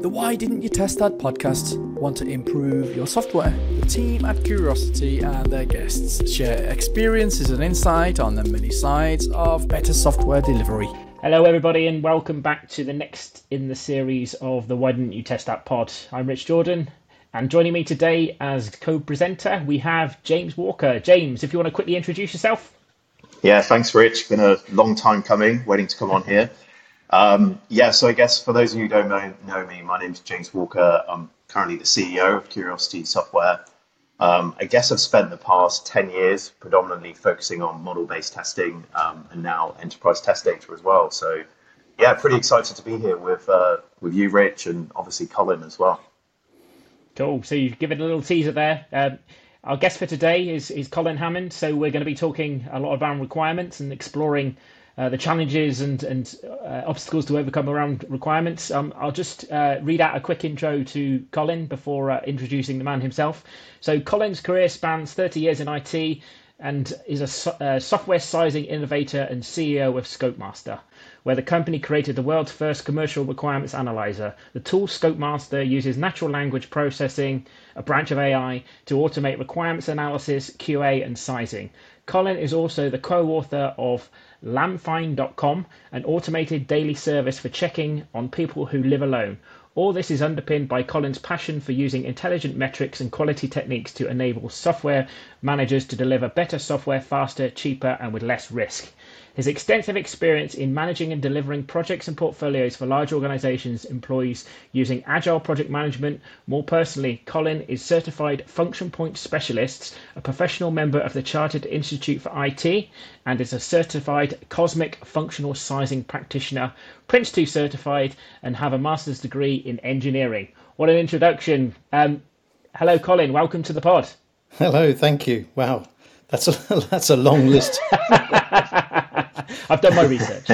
The Why Didn't You Test That podcast want to improve your software. The team at Curiosity and their guests share experiences and insight on the many sides of better software delivery. Hello everybody and welcome back to the next in the series of the Why Didn't You Test That pod. I'm Rich Jordan and joining me today as co-presenter we have James Walker. James, if you want to quickly introduce yourself. Yeah, thanks Rich. Been a long time coming, waiting to come on here. So I guess for those of you who don't know me, my name's James Walker. I'm currently the CEO of Curiosity Software. I guess I've spent the past 10 years predominantly focusing on model-based testing and now enterprise test data as well. So yeah, pretty excited to be here with you, Rich, and obviously Colin as well. Cool. So you've given a little teaser there. Our guest for today is Colin Hammond. So we're going to be talking a lot about requirements and exploring the challenges and obstacles to overcome around requirements. I'll just read out a quick intro to Colin before introducing the man himself. So Colin's career spans 30 years in IT and is a software sizing innovator and CEO of ScopeMaster, where the company created the world's first commercial requirements analyzer. The tool ScopeMaster uses natural language processing, a branch of AI, to automate requirements analysis, QA, and sizing. Colin is also the co-author of Lamfind.com, an automated daily service for checking on people who live alone. All this is underpinned by Colin's passion for using intelligent metrics and quality techniques to enable software managers to deliver better software faster, cheaper, and with less risk. His extensive experience in managing and delivering projects and portfolios for large organizations employs using agile project management. More personally, Colin is certified function point specialist, a professional member of the Chartered Institute for IT, and is a certified cosmic functional sizing practitioner, Prince 2 certified, and have a master's degree in engineering. What an introduction. Hello, Colin. Welcome to the pod. Hello. Thank you. Wow. That's a long list. I've done my research.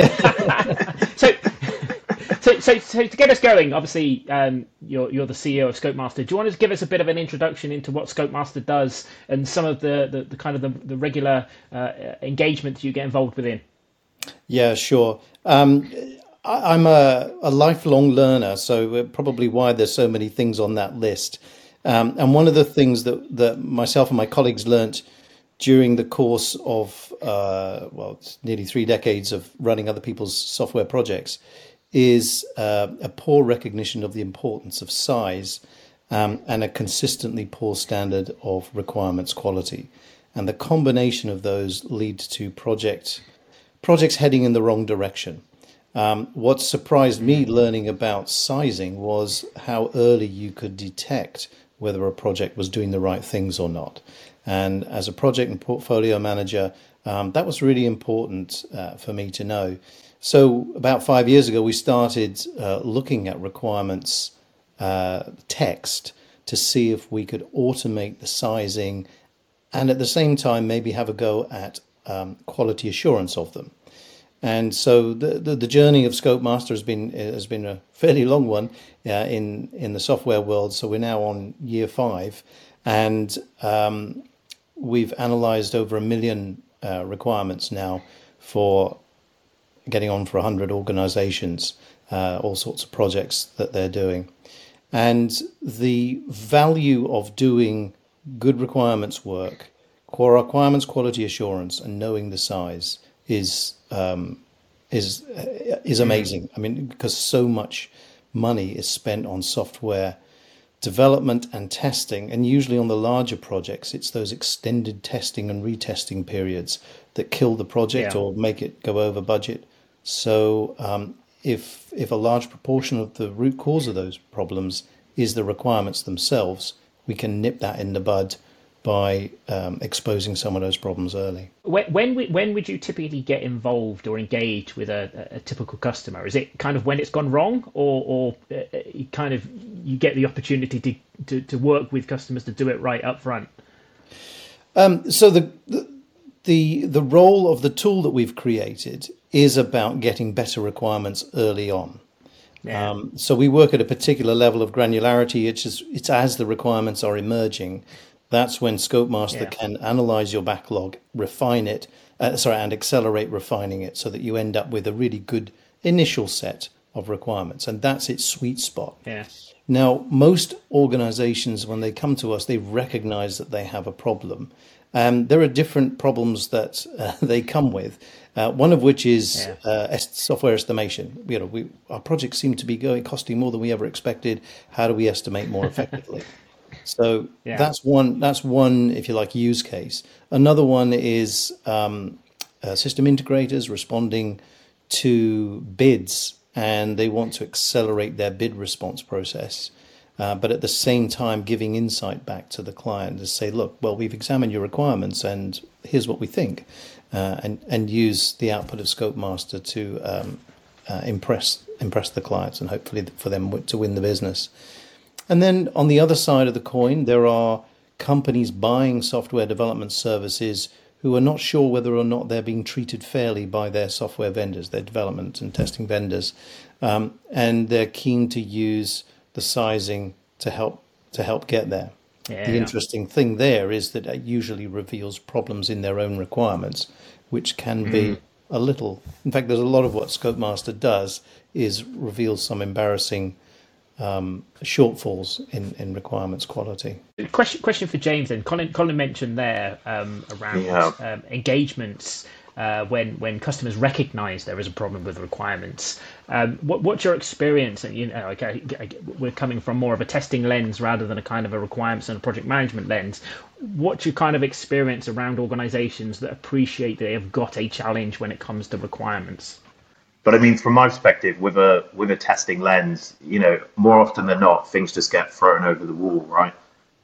So to get us going, obviously you're the CEO of ScopeMaster. Do you want to give us a bit of an introduction into what ScopeMaster does and some of the kind of the regular engagement you get involved within? Yeah, sure. I'm a lifelong learner, so probably why there's so many things on that list. And one of the things that myself and my colleagues learnt during the course of, it's nearly 3 decades of running other people's software projects, is a poor recognition of the importance of size and a consistently poor standard of requirements quality. And the combination of those lead to projects heading in the wrong direction. What surprised me learning about sizing was how early you could detect whether a project was doing the right things or not. And as a project and portfolio manager, that was really important for me to know. So about 5 years ago, we started looking at requirements text to see if we could automate the sizing and at the same time maybe have a go at quality assurance of them. And so the journey of ScopeMaster has been a fairly long one in the software world. So we're now on year 5, and we've analysed over 1 million requirements now for getting on for 100 organisations, all sorts of projects that they're doing. And the value of doing good requirements work, core requirements quality assurance, and knowing the size is amazing. I mean, because so much money is spent on software development and testing, and usually on the larger projects, it's those extended testing and retesting periods that kill the project or make it go over budget. So if a large proportion of the root cause of those problems is the requirements themselves, we can nip that in the bud by exposing some of those problems early. When would you typically get involved or engage with a typical customer? Is it kind of when it's gone wrong, or you get the opportunity to work with customers to do it right up front? So the role of the tool that we've created is about getting better requirements early on. Yeah. So we work at a particular level of granularity. It's as the requirements are emerging. That's when ScopeMaster can analyze your backlog, refine it, and accelerate refining it so that you end up with a really good initial set of requirements, and that's its sweet spot. Yeah. Now, most organizations, when they come to us, they recognize that they have a problem. There are different problems that they come with. One of which is software estimation. Our projects seem to be costing more than we ever expected. How do we estimate more effectively? So that's one, if you like, use case. Another one is system integrators responding to bids, and they want to accelerate their bid response process. But at the same time, giving insight back to the client to say, look, well, we've examined your requirements and here's what we think, and use the output of ScopeMaster to impress the clients and hopefully for them to win the business. And then on the other side of the coin, there are companies buying software development services who are not sure whether or not they're being treated fairly by their software vendors, their development and testing vendors, and they're keen to use the sizing to help get there. The interesting thing there is that it usually reveals problems in their own requirements, which can be a little. In fact, there's a lot of what ScopeMaster does is reveal some embarrassing shortfalls in requirements quality. Question for James then. Colin mentioned there around engagements when customers recognise there is a problem with requirements. What's your experience? And we're coming from more of a testing lens rather than a kind of a requirements and a project management lens. What's your kind of experience around organisations that appreciate they have got a challenge when it comes to requirements? But I mean, from my perspective, with a testing lens, more often than not, things just get thrown over the wall, right?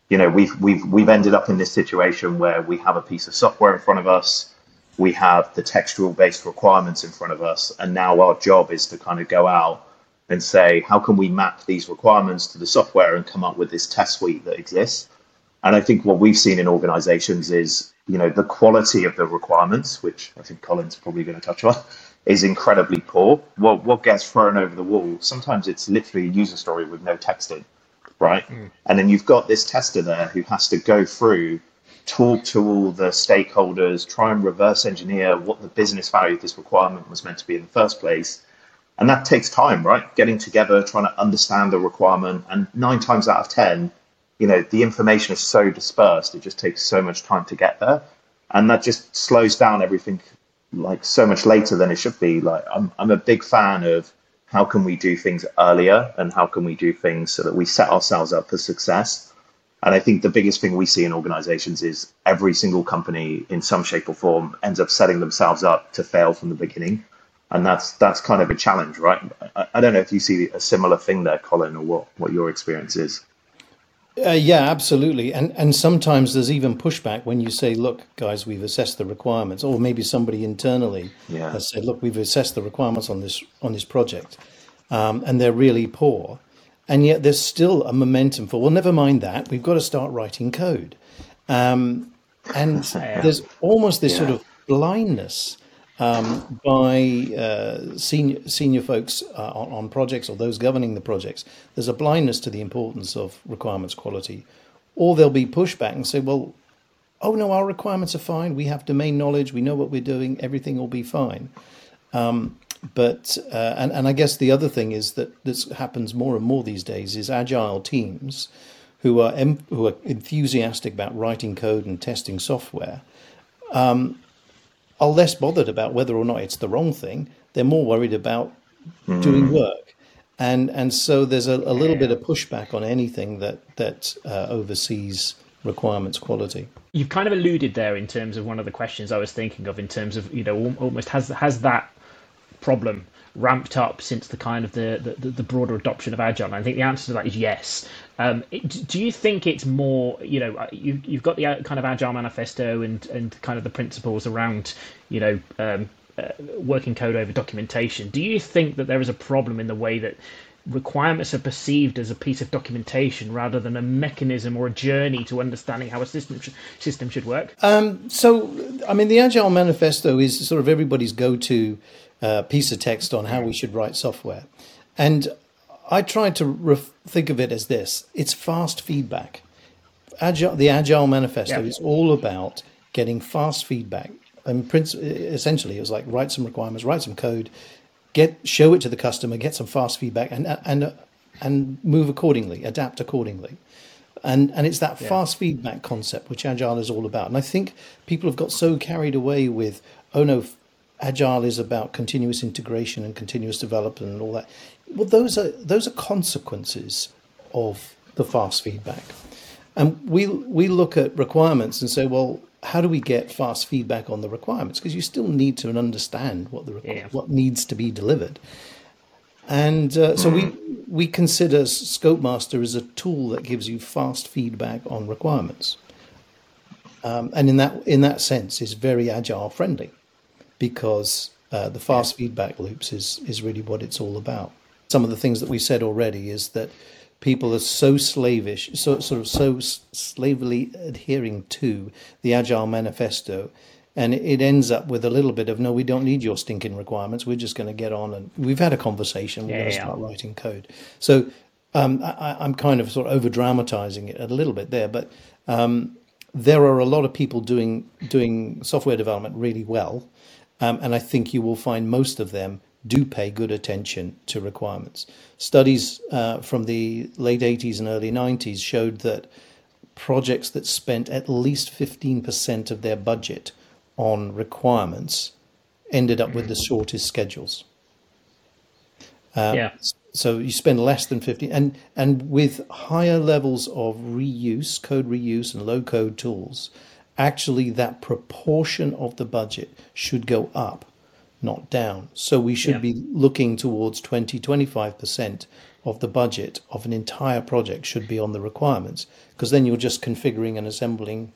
We've ended up in this situation where we have a piece of software in front of us, we have the textual based requirements in front of us, and now our job is to kind of go out and say, how can we map these requirements to the software and come up with this test suite that exists? And I think what we've seen in organizations is, the quality of the requirements, which I think Colin's probably going to touch on, is incredibly poor. What gets thrown over the wall, sometimes it's literally a user story with no text in, right? And then you've got this tester there who has to go through, talk to all the stakeholders, try and reverse engineer what the business value of this requirement was meant to be in the first place. And that takes time, right? Getting together, trying to understand the requirement. And 9 times out of 10, the information is so dispersed, it just takes so much time to get there. And that just slows down everything like so much later than it should be. Like I'm a big fan of how can we do things earlier and how can we do things so that we set ourselves up for success. And I think the biggest thing we see in organizations is every single company in some shape or form ends up setting themselves up to fail from the beginning. And that's kind of a challenge, right? I don't know if you see a similar thing there, Colin, or what your experience is. Yeah, absolutely. And sometimes there's even pushback when you say, look, guys, we've assessed the requirements, or maybe somebody internally has said, look, we've assessed the requirements on this project, and they're really poor. And yet there's still a momentum for, well, never mind that, we've got to start writing code. And there's almost this sort of blindness by senior folks on projects or those governing the projects. There's a blindness to the importance of requirements quality. Or there'll be pushback and say, well, oh no, our requirements are fine. We have domain knowledge. We know what we're doing. Everything will be fine. But I guess the other thing is that this happens more and more these days is agile teams who are enthusiastic about writing code and testing software are less bothered about whether or not it's the wrong thing. They're more worried about doing work. And so there's a little bit of pushback on anything that oversees requirements quality. You've kind of alluded there in terms of one of the questions I was thinking of in terms of, almost has that problem ramped up since the kind of the broader adoption of Agile? And I think the answer to that is yes. Do you think it's more, you've got the kind of Agile manifesto and kind of the principles around, working code over documentation. Do you think that there is a problem in the way that requirements are perceived as a piece of documentation rather than a mechanism or a journey to understanding how a system should work? The Agile manifesto is sort of everybody's go-to piece of text on how we should write software. And I tried to think of it as this. It's fast feedback. The Agile manifesto is all about getting fast feedback. And essentially, it was like write some requirements, write some code, show it to the customer, get some fast feedback, and move accordingly, adapt accordingly. And it's that fast feedback concept which Agile is all about. And I think people have got so carried away with, oh no, Agile is about continuous integration and continuous development and all that. Well, those are consequences of the fast feedback. And we look at requirements and say, well, how do we get fast feedback on the requirements? Because you still need to understand what needs to be delivered. And so we consider Scopemaster as a tool that gives you fast feedback on requirements, and in that sense is very Agile friendly, because the fast feedback loops is really what it's all about. Some of the things that we said already is that people are so slavish, so slavily adhering to the Agile manifesto. And it ends up with a little bit of, no, we don't need your stinking requirements. We're just going to get on, and we've had a conversation. We're going to start writing code. So I'm kind of sort of over dramatizing it a little bit there, but there are a lot of people doing software development really well. And I think you will find most of them do pay good attention to requirements. Studies from the late 80s and early 90s showed that projects that spent at least 15% of their budget on requirements ended up with the shortest schedules. So you spend less than 50, and with higher levels of reuse, code reuse and low code tools, actually that proportion of the budget should go up, not down. So we should be looking towards 20-25% of the budget of an entire project should be on the requirements, because then you're just configuring and assembling,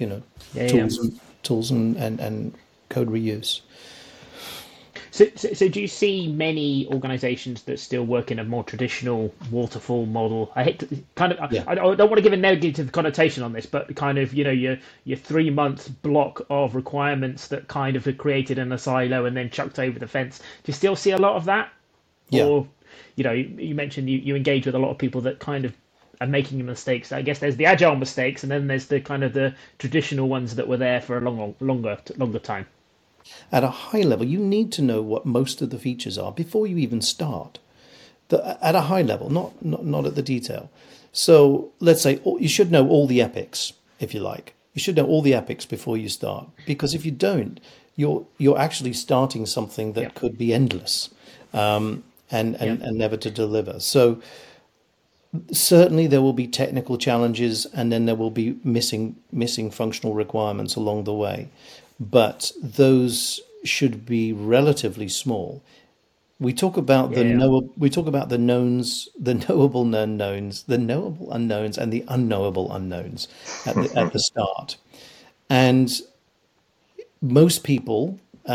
tools and code reuse. So do you see many organizations that still work in a more traditional waterfall model? I hate to I don't want to give a negative connotation on this, but kind of, your 3-month block of requirements that kind of are created in a silo and then chucked over the fence. Do you still see a lot of that? Yeah. Or, you mentioned you engage with a lot of people that kind of are making mistakes. I guess there's the Agile mistakes, and then there's the kind of the traditional ones that were there for a longer time. At a high level, you need to know what most of the features are before you even start. At a high level, not at the detail. So let's say you should know all the epics, if you like. You should know all the epics before you start, because if you don't, you're actually starting something that could be endless, and never to deliver. So certainly there will be technical challenges, and then there will be missing functional requirements along the way, but those should be relatively small. We talk about the knowns, the knowable unknowns, and the unknowable unknowns at the start. And most people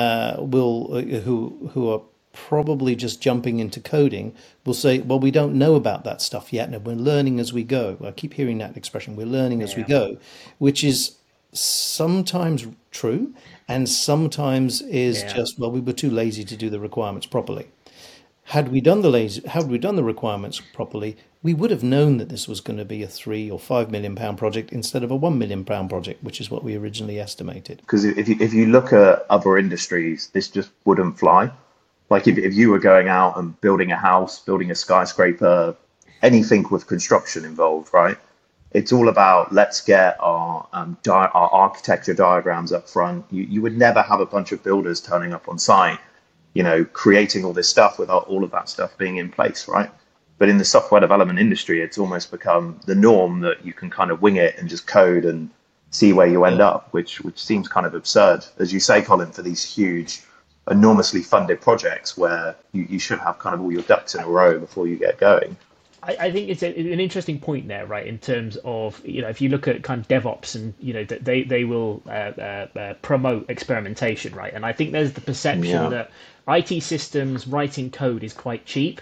who are probably just jumping into coding will say, well, we don't know about that stuff yet, and we're learning as we go. I keep hearing that expression, we're learning as we go, which is sometimes true, and sometimes is just, well, we were too lazy to do the requirements properly. Had we done the requirements properly, we would have known that this was going to be a £3 or £5 million project instead of a £1 million project, which is what we originally estimated. Because if you look at other industries, this just wouldn't fly. Like if you were going out and building a house, building a skyscraper, anything with construction involved, right? It's all about, let's get our architecture diagrams up front. You would never have a bunch of builders turning up on site, creating all this stuff without all of that stuff being in place, right? But in the software development industry, it's almost become the norm that you can kind of wing it and just code and see where you end up, which seems kind of absurd, as you say, Colin, for these huge, enormously funded projects where you should have kind of all your ducks in a row before you get going. I think it's an interesting point there, right? In terms of, if you look at kind of DevOps and, they will promote experimentation, right? And I think there's the perception that IT systems writing code is quite cheap.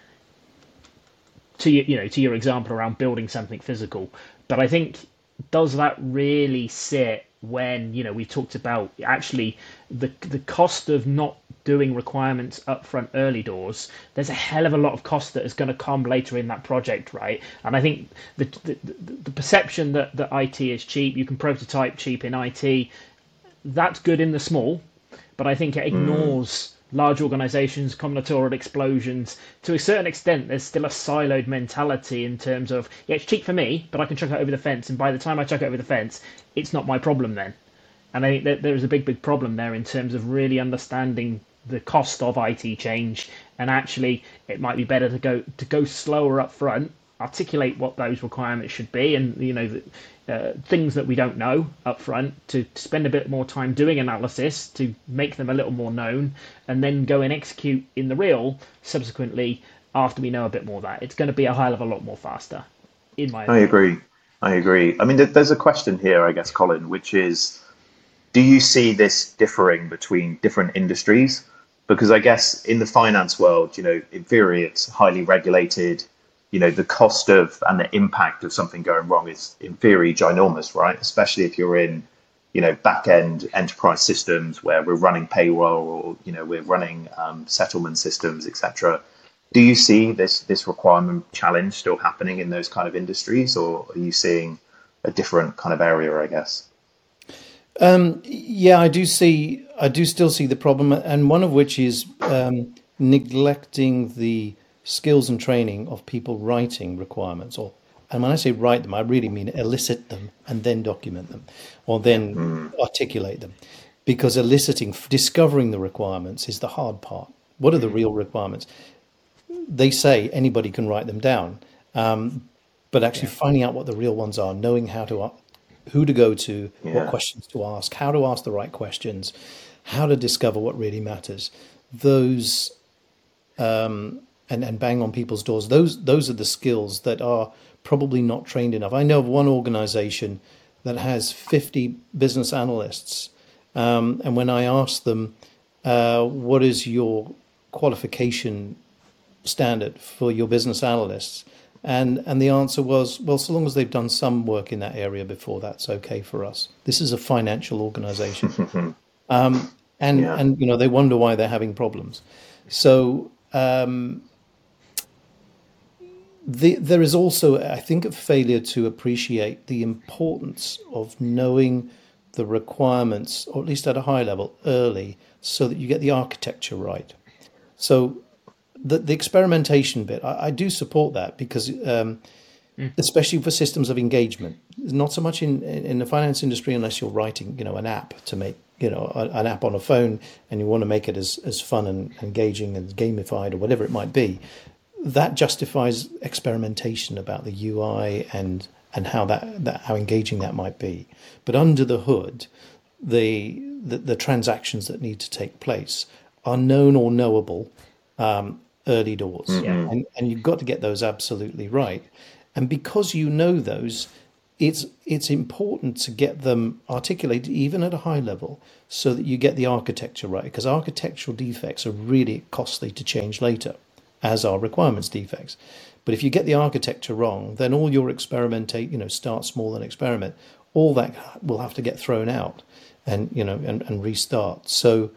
To your example around building something physical, but I think, does that really sit when we talked about actually the cost of not doing requirements up front early doors? There's a hell of a lot of cost that is going to come later in that project, right? And I think the perception that IT is cheap, you can prototype cheap in IT, that's good in the small, but I think it ignores large organizations, combinatorial explosions, to a certain extent, there's still a siloed mentality in terms of, yeah, it's cheap for me, but I can chuck it over the fence. And by the time I chuck it over the fence, it's not my problem then. And I think that there's a big problem there in terms of really understanding the cost of IT change. And actually, it might be better to go slower up front, articulate what those requirements should be, and things that we don't know up front, to spend a bit more time doing analysis to make them a little more known, and then go and execute in the real subsequently after we know a bit more of that. It's going to be a hell of a lot more faster, in my opinion. I agree. I mean, there's a question here, I guess, Colin, which is, do you see this differing between different industries? Because I guess in the finance world, in theory, it's highly regulated. The cost of and the impact of something going wrong is, in theory, ginormous, right? Especially if you're in, back-end enterprise systems where we're running payroll, or, we're running settlement systems, etc. Do you see this requirement challenge still happening in those kind of industries, or are you seeing a different kind of area, I guess? Yeah, I do still see the problem, and one of which is neglecting the skills and training of people writing requirements, and when I say write them, I really mean elicit them and then document them, or then articulate them, because discovering the requirements is the hard part. What are the real requirements? They say anybody can write them down, but actually finding out what the real ones are, knowing who to go to, what questions to ask, how to ask the right questions, how to discover what really matters, those and bang on people's doors. Those are the skills that are probably not trained enough. I know of one organization that has 50 business analysts, and when I asked them, what is your qualification standard for your business analysts? And the answer was, well, so long as they've done some work in that area before, that's okay for us. This is a financial organization. And they wonder why they're having problems. So there is also, I think, a failure to appreciate the importance of knowing the requirements, or at least at a high level, early, so that you get the architecture right. So the experimentation bit, I do support that, because especially for systems of engagement, not so much in the finance industry, unless you're writing, an app to make, an app on a phone, and you want to make it as fun and engaging and gamified or whatever it might be. That justifies experimentation about the UI and how how engaging that might be. But under the hood, the transactions that need to take place are known or knowable early doors, and you've got to get those absolutely right. And because you know those, it's important to get them articulated even at a high level, so that you get the architecture right, because architectural defects are really costly to change later, as are requirements defects. But if you get the architecture wrong, then all your start small and experiment, all that will have to get thrown out and restart. So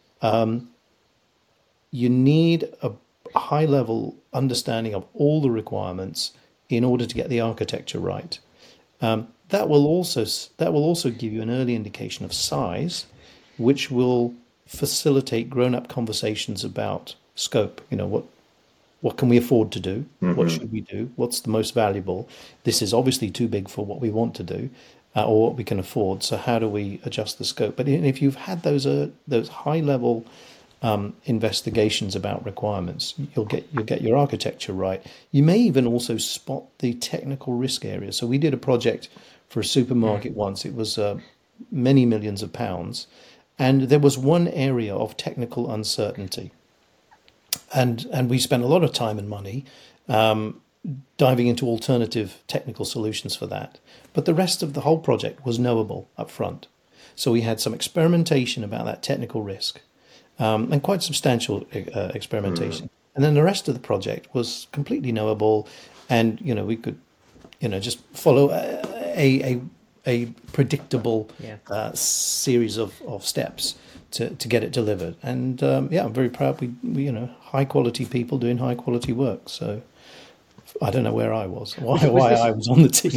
you need a high level understanding of all the requirements in order to get the architecture right. That will also give you an early indication of size, which will facilitate grown-up conversations about scope. What can we afford to do? What should we do? What's the most valuable? This is obviously too big for what we want to do, or what we can afford. So how do we adjust the scope? But if you've had those high-level investigations about requirements, you'll get your architecture right. You may even also spot the technical risk areas. So we did a project for a supermarket once. It was many millions of pounds, and there was one area of technical uncertainty. And we spent a lot of time and money diving into alternative technical solutions for that. But the rest of the whole project was knowable up front. So we had some experimentation about that technical risk, and quite substantial experimentation. And then the rest of the project was completely knowable, and we could just follow a predictable series of steps to get it delivered. And I'm very proud we high quality people doing high quality work. So I don't know where I was, why I was on the team.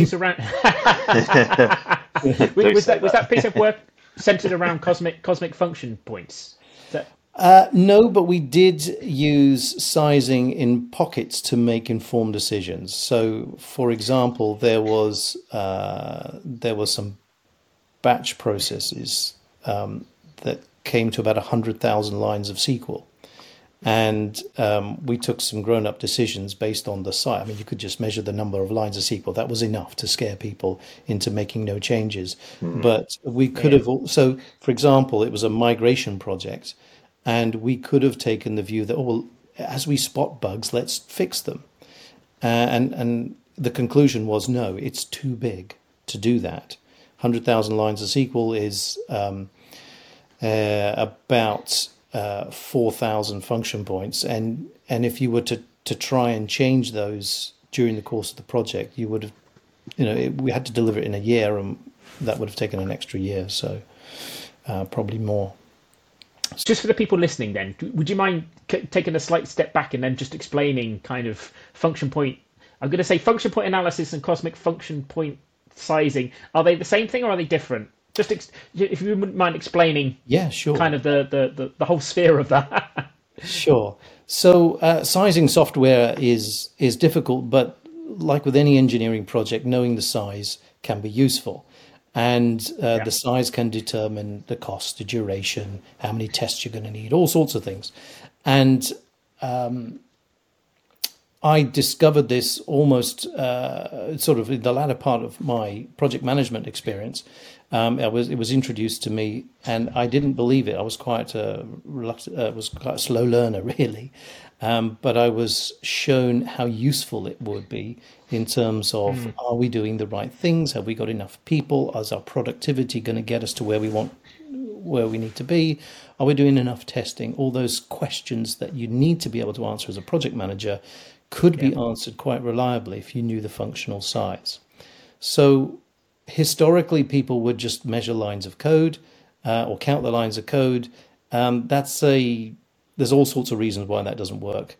Was that piece of work centered around cosmic function points? No, but we did use sizing in pockets to make informed decisions. So, for example, there was some batch processes that came to about 100,000 lines of SQL. And we took some grown-up decisions based on the site. I mean, you could just measure the number of lines of SQL. That was enough to scare people into making no changes. But we could have also, for example, it was a migration project, and we could have taken the view that, oh, well, as we spot bugs, let's fix them. And the conclusion was, no, it's too big to do that. 100,000 lines of SQL is about 4,000 function points, and if you were to try and change those during the course of the project, you would have, we had to deliver it in a year, and that would have taken an extra year, so probably more. Just for the people listening, then, would you mind taking a slight step back and then just explaining kind of function point? I'm going to say function point analysis and cosmic function point sizing. Are they the same thing or are they different? Just if you wouldn't mind explaining, yeah, sure, kind of the whole sphere of that. Sure. So sizing software is difficult, but like with any engineering project, knowing the size can be useful, and the size can determine the cost, the duration, how many tests you're going to need, all sorts of things. And I discovered this almost sort of in the latter part of my project management experience. It was introduced to me, and I didn't believe it. I was quite was quite a slow learner, really, but I was shown how useful it would be in terms of are we doing the right things? Have we got enough people? Is our productivity going to get us to where we need to be? Are we doing enough testing? All those questions that you need to be able to answer as a project manager could be answered quite reliably if you knew the functional size. So historically, people would just measure lines of code or count the lines of code. There's all sorts of reasons why that doesn't work.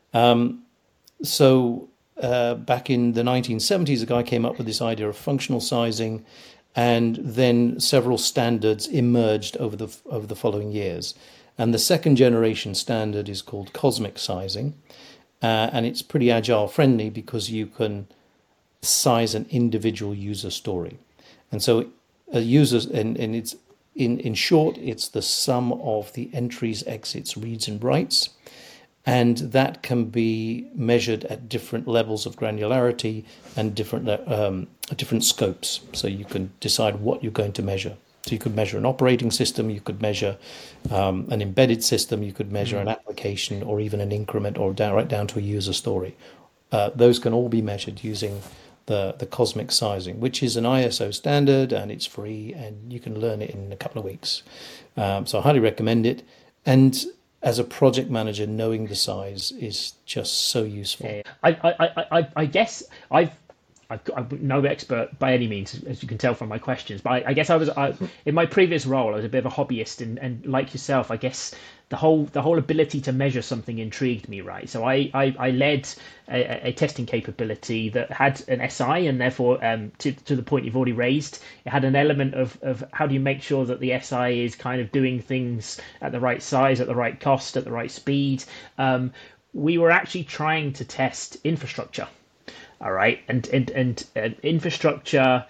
So back in the 1970s, a guy came up with this idea of functional sizing, and then several standards emerged over the following years. And the second generation standard is called cosmic sizing. And it's pretty agile friendly because you can size an individual user story. And so a user, and it's in short, it's the sum of the entries, exits, reads and writes. And that can be measured at different levels of granularity and different scopes. So you can decide what you're going to measure. So you could measure an operating system, you could measure an embedded system, you could measure an application, or even an increment, or right down to a user story. Those can all be measured using the cosmic sizing, which is an ISO standard, and it's free, and you can learn it in a couple of weeks. So I highly recommend it. And as a project manager, knowing the size is just so useful. I guess I'm no expert by any means, as you can tell from my questions, but I guess in my previous role, I was a bit of a hobbyist, and like yourself, I guess the whole ability to measure something intrigued me, right? So I led a testing capability that had an SI, and therefore, to the point you've already raised, it had an element of how do you make sure that the SI is kind of doing things at the right size, at the right cost, at the right speed. We were actually trying to test infrastructure. All right, and infrastructure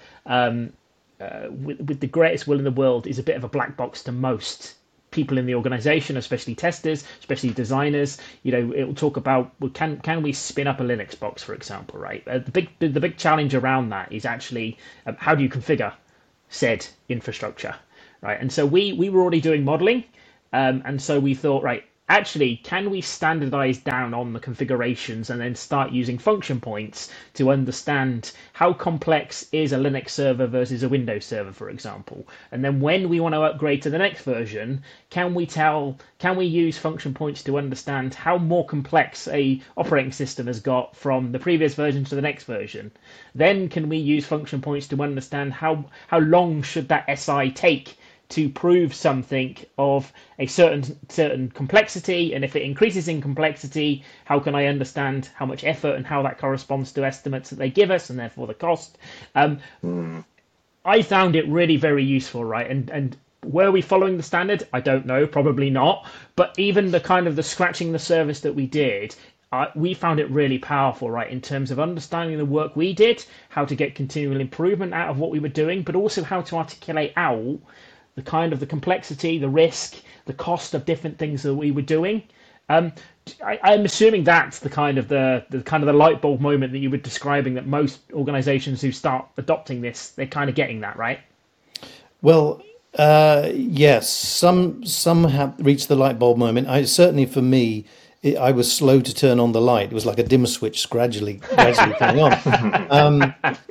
with the greatest will in the world is a bit of a black box to most people in the organization, especially testers, especially designers. It will talk about, well, can we spin up a Linux box, for example, right? The big challenge around that is actually how do you configure said infrastructure, right? And so we were already doing modeling, and so we thought, right, actually, can we standardize down on the configurations and then start using function points to understand how complex is a Linux server versus a Windows server, for example? And then when we want to upgrade to the next version, can we use function points to understand how more complex a operating system has got from the previous version to the next version? Then can we use function points to understand how long should that SI take to prove something of a certain complexity, and if it increases in complexity, how can I understand how much effort and how that corresponds to estimates that they give us, and therefore the cost. I found it really very useful, right? And were we following the standard? I don't know, probably not. But even the kind of the scratching the surface that we did, we found it really powerful, right, in terms of understanding the work we did, how to get continual improvement out of what we were doing, but also how to articulate out the kind of the complexity, the risk, the cost of different things that we were doing. I'm assuming that's the kind of the light bulb moment that you were describing, that most organizations who start adopting this, they're kind of getting that, right? Well, yes, some have reached the light bulb moment. Certainly for me, I was slow to turn on the light. It was like a dimmer switch gradually coming on.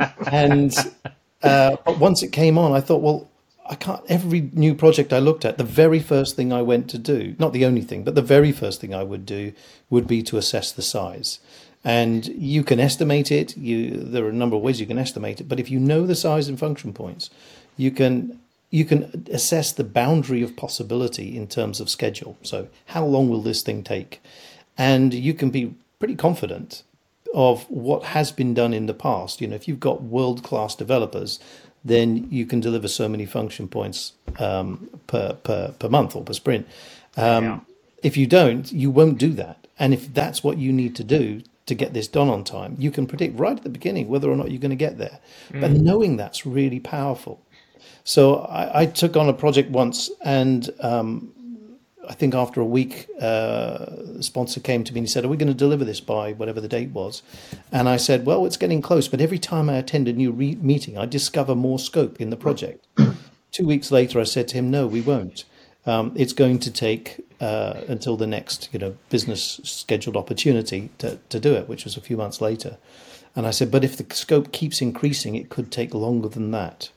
But once it came on, I thought, well, I can't. Every new project I looked at, the very first thing I went to do, not the only thing, but the very first thing I would do would be to assess the size. And you can estimate it. There are a number of ways you can estimate it. But if you know the size and function points, you can assess the boundary of possibility in terms of schedule. So how long will this thing take? And you can be pretty confident of what has been done in the past. If you've got world-class developers, then you can deliver so many function points per month or per sprint. If you don't, you won't do that. And if that's what you need to do to get this done on time, you can predict right at the beginning whether or not you're going to get there. But knowing that's really powerful. So I took on a project once, and I think after a week, the sponsor came to me and he said, "Are we going to deliver this by whatever the date was?" And I said, "Well, it's getting close, but every time I attend a new meeting, I discover more scope in the project." 2 weeks later, I said to him, "No, we won't. It's going to take until the next business scheduled opportunity to do it," which was a few months later. And I said, "But if the scope keeps increasing, it could take longer than that."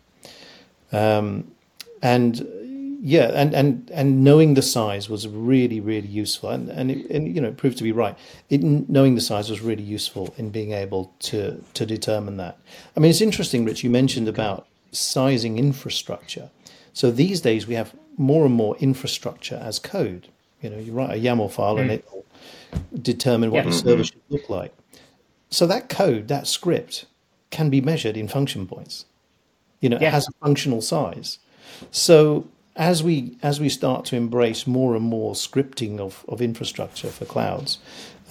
And knowing the size was really, really useful, and it proved to be right. Knowing the size was really useful in being able to determine that. I mean, it's interesting, Rich, you mentioned about sizing infrastructure. So these days we have more and more infrastructure as code. You write a YAML file and it will determine what the server should look like. So that code, that script, can be measured in function points. It has a functional size. So as we start to embrace more and more scripting of infrastructure for clouds,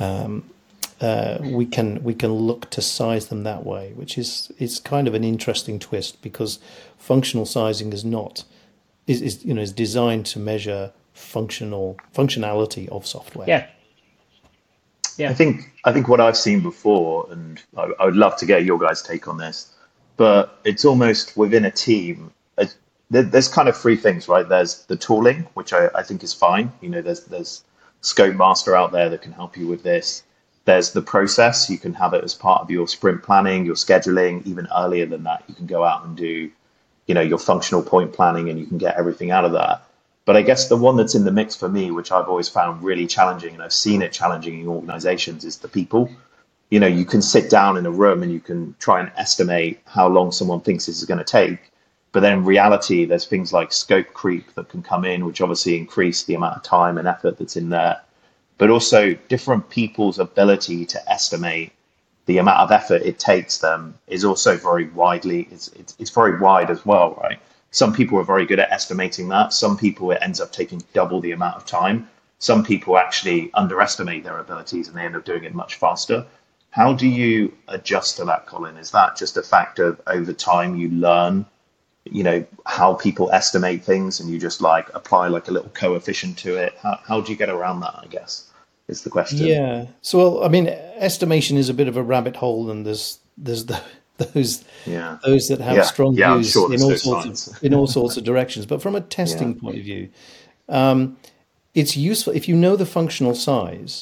we can look to size them that way, which is kind of an interesting twist, because functional sizing is designed to measure functionality of software. Yeah. I think what I've seen before, and I would love to get your guys' take on this, but it's almost within a team. There's kind of three things, right? There's the tooling, which I think is fine. There's Scope Master out there that can help you with this. There's the process. You can have it as part of your sprint planning, your scheduling. Even earlier than that, you can go out and do, your functional point planning, and you can get everything out of that. But I guess the one that's in the mix for me, which I've always found really challenging, and I've seen it challenging in organizations, is the people. You can sit down in a room and you can try and estimate how long someone thinks this is going to take. But then in reality, there's things like scope creep that can come in, which obviously increase the amount of time and effort that's in there. But also different people's ability to estimate the amount of effort it takes them is also very widely, it's very wide as well, right? Some people are very good at estimating that. Some people, it ends up taking double the amount of time. Some people actually underestimate their abilities and they end up doing it much faster. How do you adjust to that, Colin? Is that just a fact of over time you learn, how people estimate things, and you just apply a little coefficient to it? How do you get around that, I guess, is the question. Yeah. So, well, I mean, estimation is a bit of a rabbit hole, and there's those that have strong views in all sorts of directions. But from a testing point of view, it's useful if you know the functional size.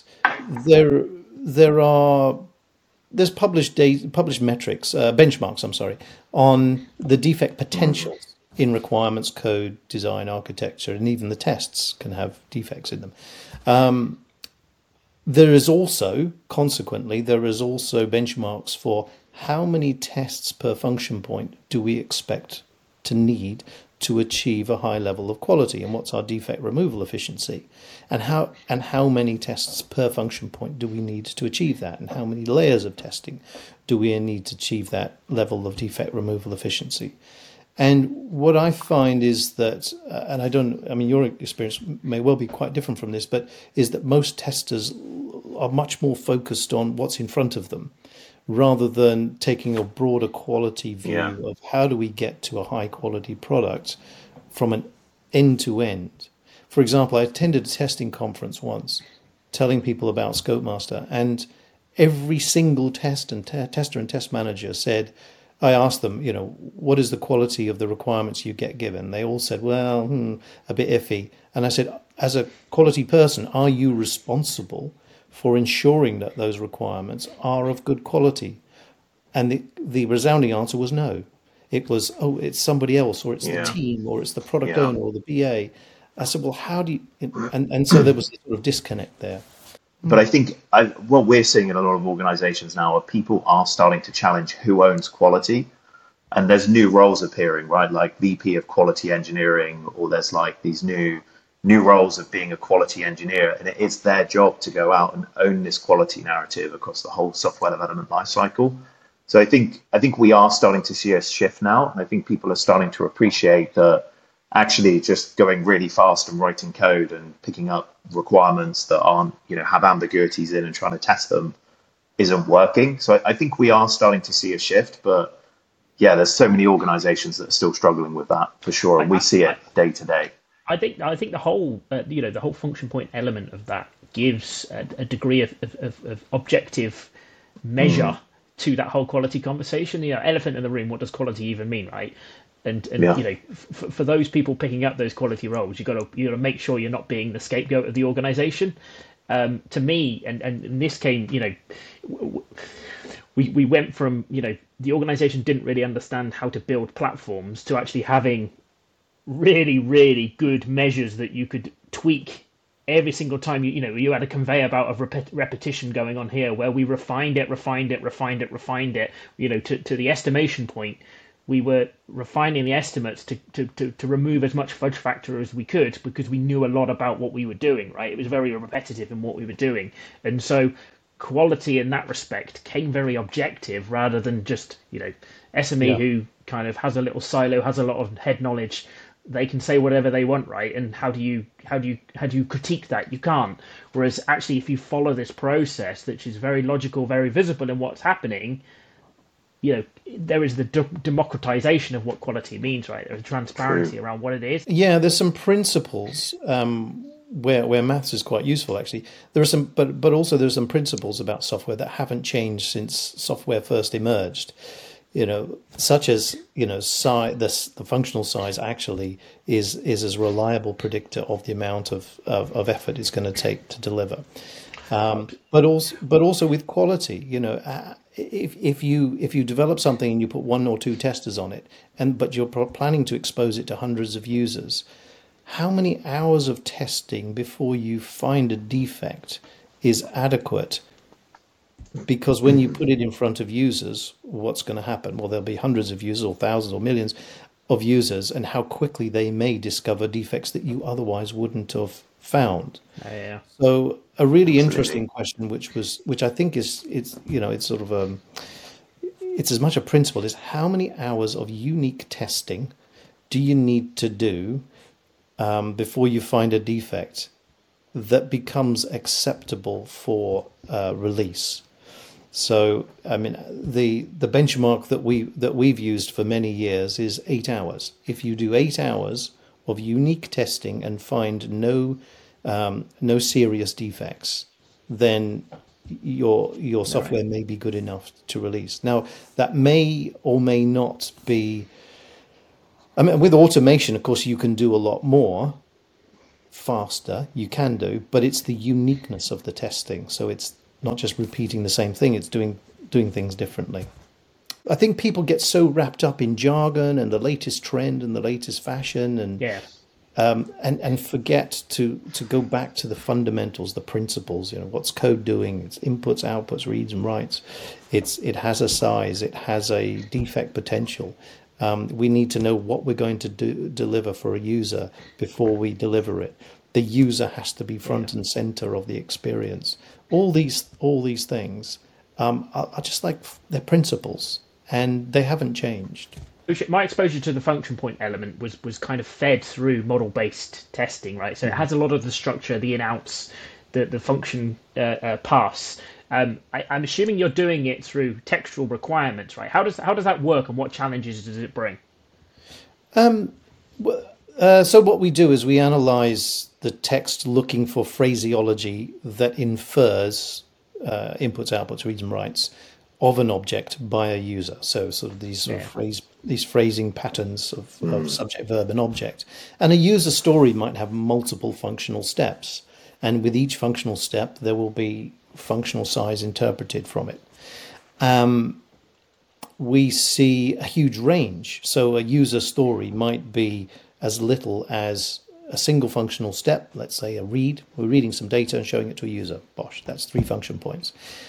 There's published metrics, benchmarks, on the defect potentials in requirements, code, design, architecture, and even the tests can have defects in them. There is also benchmarks for how many tests per function point do we expect to need to achieve a high level of quality, and what's our defect removal efficiency, and how many tests per function point do we need to achieve that, and how many layers of testing do we need to achieve that level of defect removal efficiency. And what I find is that, your experience may well be quite different from this, but is that most testers are much more focused on what's in front of them rather than taking a broader quality view of how do we get to a high quality product from an end to end. For example, I attended a testing conference once telling people about Scopemaster, and every single tester and test manager said, I asked them, what is the quality of the requirements you get given? They all said, well, a bit iffy. And I said, as a quality person, are you responsible for ensuring that those requirements are of good quality? And the resounding answer was no. It was, it's somebody else, or it's the team, or it's the product owner, or the BA. I said, well, how do you... And so there was a sort of disconnect there. But I think what we're seeing in a lot of organizations now are people are starting to challenge who owns quality. And there's new roles appearing, right? Like VP of quality engineering, or there's like these new roles of being a quality engineer. And it's their job to go out and own this quality narrative across the whole software development lifecycle. So I think we are starting to see a shift now. And I think people are starting to appreciate that actually just going really fast and writing code and picking up requirements that aren't, have ambiguities in and trying to test them isn't working. So I think we are starting to see a shift, but there's so many organizations that are still struggling with that for sure. And we see it day to day. I think the whole, the whole function point element of that gives a degree of objective measure to that whole quality conversation. Elephant in the room, what does quality even mean, right? And for those people picking up those quality roles, you got to make sure you're not being the scapegoat of the organization. To me, and this came, we went from the organization didn't really understand how to build platforms to actually having really, really good measures that you could tweak every single time. You had a conveyor belt of repetition going on here, where we refined it to the estimation point. We were refining the estimates to remove as much fudge factor as we could, because we knew a lot about what we were doing, right? It was very repetitive in what we were doing. And so quality in that respect came very objective, rather than just, SME who kind of has a little silo, has a lot of head knowledge. They can say whatever they want, right? And how do you critique that? You can't. Whereas actually, if you follow this process, which is very logical, very visible in what's happening, there is the democratization of what quality means, right? There's transparency around what it is. Yeah, there's some principles where maths is quite useful, actually. There are some, but also there's some principles about software that haven't changed since software first emerged. Such as the functional size actually is as reliable predictor of the amount of effort it's going to take to deliver. But also with quality, if you develop something and you put one or two testers on it, but you're planning to expose it to hundreds of users, how many hours of testing before you find a defect is adequate? Because when you put it in front of users, what's going to happen? Well, there'll be hundreds of users, or thousands or millions of users, and how quickly they may discover defects that you otherwise wouldn't have found. So a really interesting question, which I think it's as much a principle, is how many hours of unique testing do you need to do before you find a defect that becomes acceptable for release? So, the benchmark that we've used for many years is 8 hours. If you do 8 hours of unique testing and find no serious defects, then your software may be good enough to release. Now, that may or may not be. With automation, of course, you can do a lot more faster. You can do, but it's the uniqueness of the testing. So it's not just repeating the same thing, it's doing things differently. I think people get so wrapped up in jargon and the latest trend and the latest fashion and forget to go back to the fundamentals, the principles. What's code doing? It's inputs, outputs, reads and writes. It has a size, it has a defect potential. We need to know what we're going to deliver for a user before we deliver it. The user has to be front and center of the experience. All these things are just like they're principles, and they haven't changed. My exposure to the function point element was kind of fed through model-based testing, right? So it has a lot of the structure, the in-outs, the function pass. I'm assuming you're doing it through textual requirements, right? How does that work, and what challenges does it bring? So what we do is we analyze the text looking for phraseology that infers inputs, outputs, reads and writes of an object by a user. So sort of these sort of these phrasing patterns of subject, verb, and object. And a user story might have multiple functional steps, and with each functional step, there will be functional size interpreted from it. We see a huge range. So a user story might be as little as a single functional step, let's say a read. We're reading some data and showing it to a user. Bosh, that's 3 function points.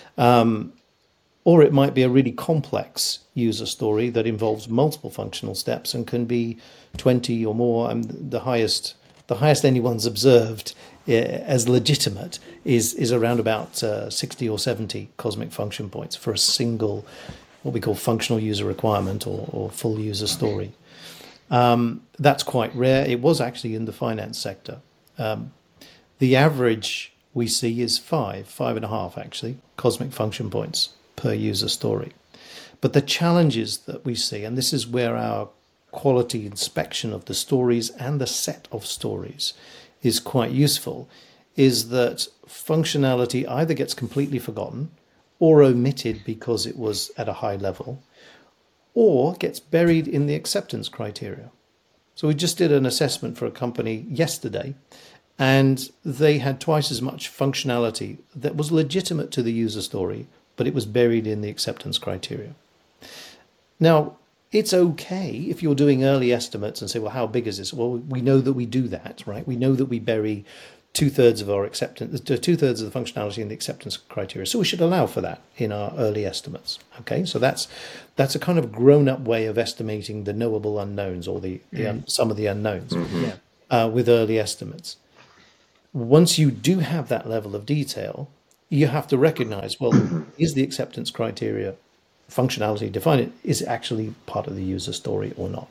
Or it might be a really complex user story that involves multiple functional steps and can be 20 or more. And the highest anyone's observed as legitimate is around about 60 or 70 cosmic function points for a single, what we call functional user requirement or full user story. That's quite rare. It was actually in the finance sector. The average we see is 5.5 actually, cosmic function points per user story. But the challenges that we see, and this is where our quality inspection of the stories and the set of stories is quite useful, is that functionality either gets completely forgotten or omitted because it was at a high level, or gets buried in the acceptance criteria. So we just did an assessment for a company yesterday, and they had twice as much functionality that was legitimate to the user story, but it was buried in the acceptance criteria. Now, it's okay if you're doing early estimates and say, well, how big is this? Well, we know that we do that, right? We know that we bury 2/3 of our acceptance, 2/3 of the functionality in the acceptance criteria. So we should allow for that in our early estimates. Okay, so that's a kind of grown-up way of estimating the knowable unknowns or some of the unknowns with early estimates. Once you do have that level of detail, you have to recognize, well, is the acceptance criteria functionality defined? Is it actually part of the user story or not?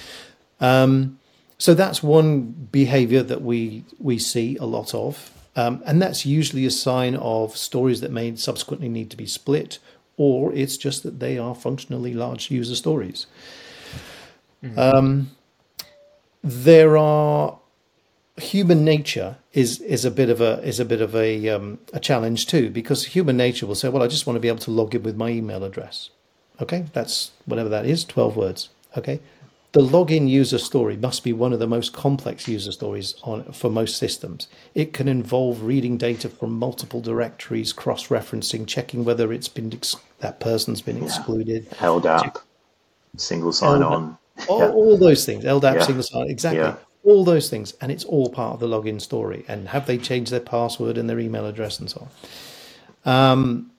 So that's one behavior that we see a lot of. And that's usually a sign of stories that may subsequently need to be split, or it's just that they are functionally large user stories. There are human nature is a bit of a challenge too, because human nature will say, well, I just want to be able to log in with my email address. Okay, that's whatever that is, 12 words. Okay. The login user story must be one of the most complex user stories for most systems. It can involve reading data from multiple directories, cross-referencing, checking whether that person's been excluded. LDAP, single sign-on. All those things. LDAP, single sign-on, exactly. Yeah. All those things, and it's all part of the login story. And have they changed their password and their email address and so on?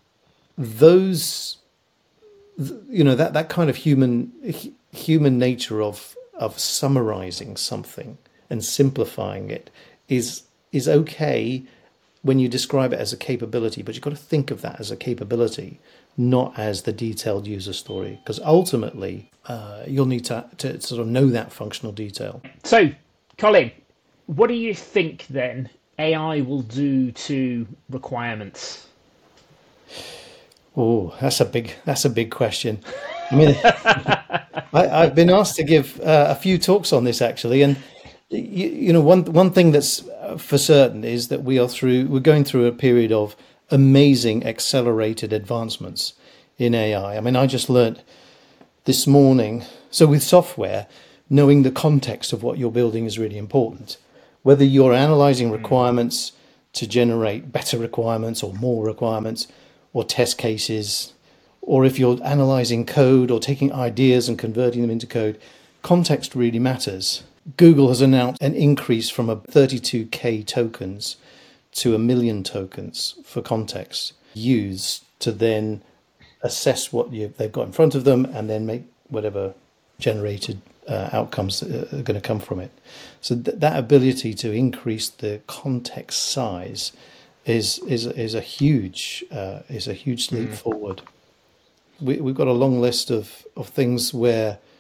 That kind of human nature of summarizing something and simplifying it is okay when you describe it as a capability, but you've got to think of that as a capability, not as the detailed user story, because ultimately you'll need to sort of know that functional detail. So, Colin, what do you think then AI will do to requirements? Oh, that's a big question. I mean, I've been asked to give a few talks on this actually, and one thing that's for certain is that we're going through a period of amazing accelerated advancements in AI. I mean, I just learned this morning. So with software, knowing the context of what you're building is really important. Whether you're analyzing requirements to generate better requirements or more requirements, or test cases, or if you're analyzing code or taking ideas and converting them into code, context really matters. Google has announced an increase from 32K tokens to 1 million tokens for context used to then assess what they've got in front of them and then make whatever generated outcomes are going to come from it. So that ability to increase the context size is a huge leap forward. We've got a long list of things where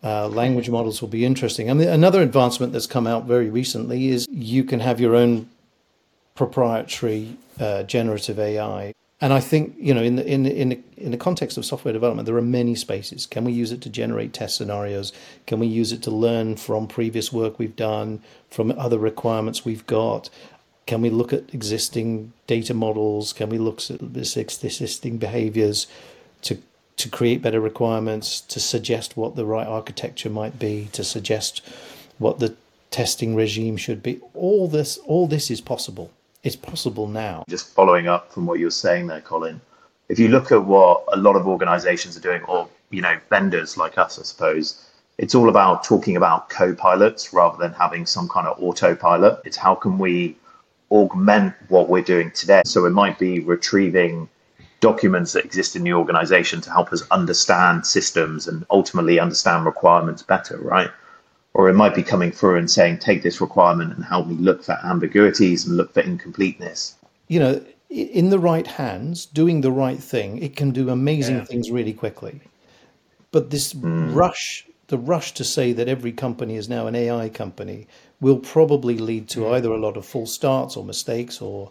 Language models will be interesting. And another advancement that's come out very recently is you can have your own proprietary generative AI. And I think, in the context of software development, there are many spaces. Can we use it to generate test scenarios? Can we use it to learn from previous work we've done, from other requirements we've got? Can we look at existing data models? Can we look at existing behaviors to create better requirements, to suggest what the right architecture might be, to suggest what the testing regime should be? All this is possible. It's possible now. Just following up from what you were saying there, Colin, if you look at what a lot of organizations are doing, or, vendors like us, I suppose, it's all about talking about co-pilots rather than having some kind of autopilot. It's how can we augment what we're doing today? So it might be retrieving documents that exist in the organization to help us understand systems and ultimately understand requirements better, right? Or it might be coming through and saying, take this requirement and help me look for ambiguities and look for incompleteness. In the right hands, doing the right thing, it can do amazing things really quickly. But this rush to say that every company is now an AI company will probably lead to either a lot of false starts or mistakes or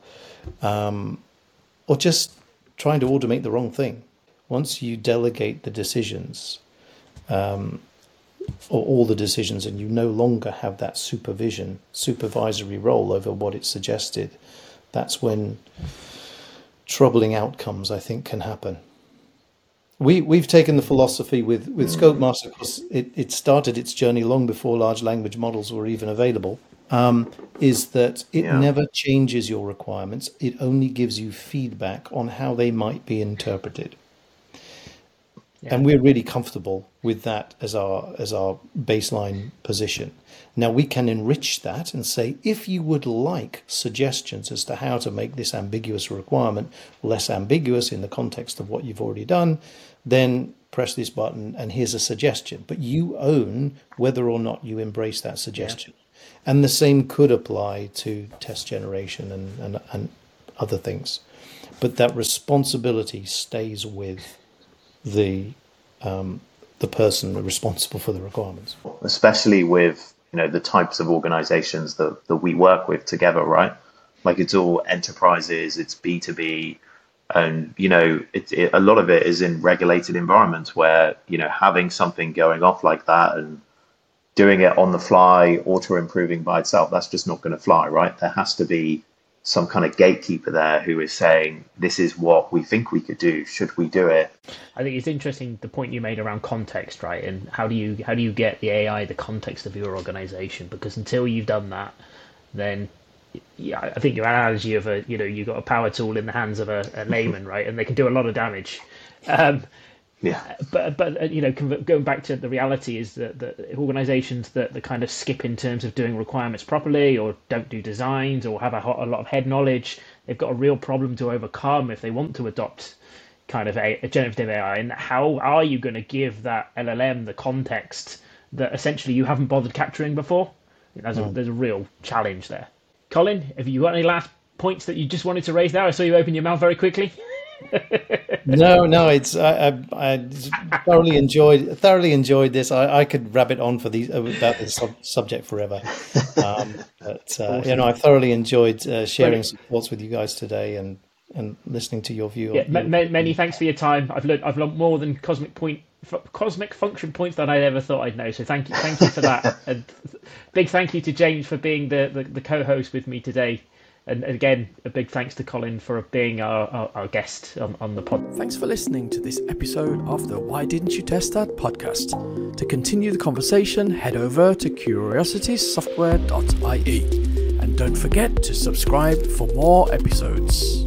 just trying to automate the wrong thing. Once you delegate the decisions, or all the decisions, and you no longer have that supervisory role over what it suggested, that's when troubling outcomes, I think, can happen. We've taken the philosophy with ScopeMaster, because it started its journey long before large language models were even available, is that it never changes your requirements. It only gives you feedback on how they might be interpreted. Yeah. And we're really comfortable with that as our baseline position. Now we can enrich that and say, if you would like suggestions as to how to make this ambiguous requirement less ambiguous in the context of what you've already done, then press this button and here's a suggestion. But you own whether or not you embrace that suggestion. Yeah. And the same could apply to test generation and other things. But that responsibility stays with the person responsible for the requirements. Especially with the types of organizations that we work with together, right? Like it's all enterprises, it's B2B, and a lot of it is in regulated environments where having something going off like that and doing it on the fly, auto improving by itself, that's just not going to fly, right? There has to be some kind of gatekeeper there who is saying, this is what we think we could do. Should we do it? I think it's interesting the point you made around context, right? And how do you get the AI the context of your organization? Because until you've done that, then I think your analogy of you've got a power tool in the hands of a layman, right? And they can do a lot of damage. But going back to the reality is that the organizations that kind of skip in terms of doing requirements properly, or don't do designs, or have a lot of head knowledge, they've got a real problem to overcome if they want to adopt kind of a generative AI. And how are you going to give that LLM the context that essentially you haven't bothered capturing before? There's a real challenge there. Colin, have you got any last points that you just wanted to raise there? I saw you open your mouth very quickly. No, it's I thoroughly enjoyed this. I could rabbit on about this subject forever, but awesome. I thoroughly enjoyed sharing some thoughts with you guys today and listening to your view. Yeah, many thanks for your time. I've learned more than cosmic function points that I ever thought I'd know. So thank you for that, and big thank you to James for being the co-host with me today. And again, a big thanks to Colin for being our guest on the pod. Thanks for listening to this episode of the Why Didn't You Test That podcast. To continue the conversation, head over to curiositysoftware.ie. And don't forget to subscribe for more episodes.